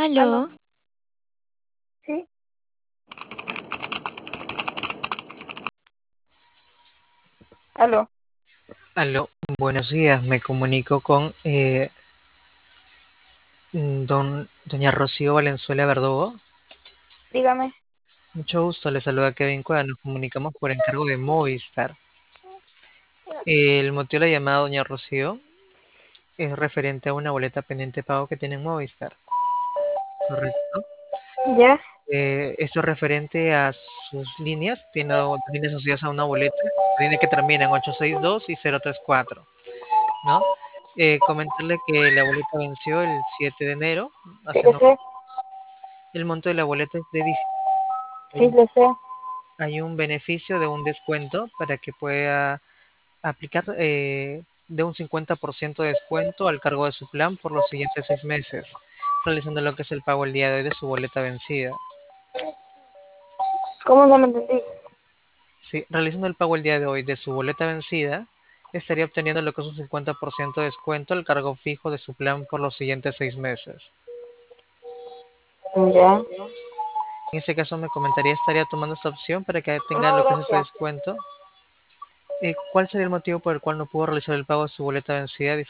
Aló, Aló, sí, aló, Aló, buenos días. Me comunico con doña Rocío Valenzuela Verdugo. dígame. Mucho gusto, le saluda Kevin Cueva. Nos comunicamos por encargo de Movistar. El motivo de la llamada, doña Rocío, es referente a una boleta pendiente de pago que tiene en Movistar. ¿Correcto? Ya, Esto es referente a sus líneas. Tiene dos líneas asociadas a una boleta. Línea que termina en 862 y 034, ¿no? Comentarle que la boleta venció el 7 de enero, sí hace le no. sé, El monto de la boleta es de 10. sí le sé. Hay un beneficio de un descuento para que pueda aplicar de un 50% de descuento al cargo de su plan por los siguientes 6 meses, realizando lo que es el pago el día de hoy de su boleta vencida. ¿Cómo no lo entendí? Si realizando el pago el día de hoy de su boleta vencida, estaría obteniendo lo que es un 50% de descuento al cargo fijo de su plan por los siguientes 6 meses. Ya. En ese caso me comentaría, estaría tomando esta opción para que tenga No, lo que es este gracias. descuento. ¿Cuál sería el motivo por el cual no pudo realizar el pago de su boleta vencida?